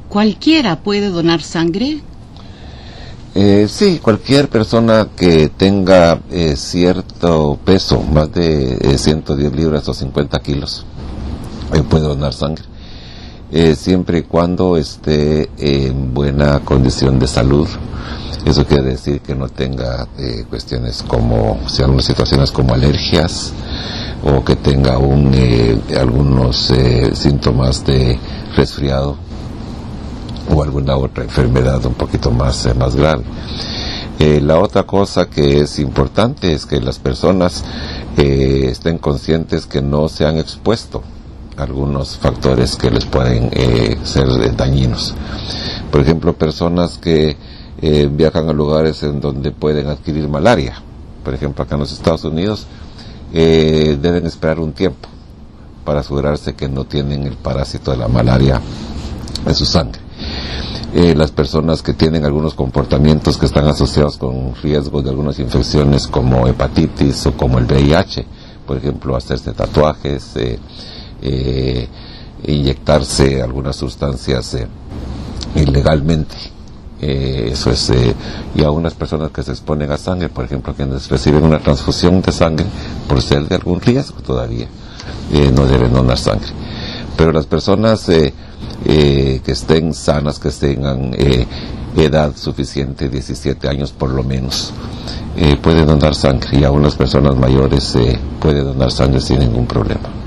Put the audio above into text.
¿Cualquiera puede donar sangre? Sí, cualquier persona que tenga cierto peso, más de 110 libras o 50 kilos, puede donar sangre, siempre y cuando esté en buena condición de salud. Eso quiere decir que no tenga cuestiones como, sean situaciones como alergias, o que tenga algunos síntomas de resfriado o alguna otra enfermedad un poquito más grave. La otra cosa que es importante es que las personas estén conscientes que no se han expuesto a algunos factores que les pueden ser dañinos. Por ejemplo, personas que viajan a lugares en donde pueden adquirir malaria. Por ejemplo, acá en los Estados Unidos deben esperar un tiempo para asegurarse que no tienen el parásito de la malaria en su sangre. Las personas que tienen algunos comportamientos que están asociados con riesgos de algunas infecciones como hepatitis o como el VIH, por ejemplo, hacerse tatuajes, inyectarse algunas sustancias ilegalmente, eso es, y a unas personas que se exponen a sangre, por ejemplo, quienes reciben una transfusión de sangre por ser de algún riesgo todavía, no deben donar sangre. Pero las personas que estén sanas, que tengan edad suficiente, 17 años por lo menos, pueden donar sangre, y aún las personas mayores pueden donar sangre sin ningún problema.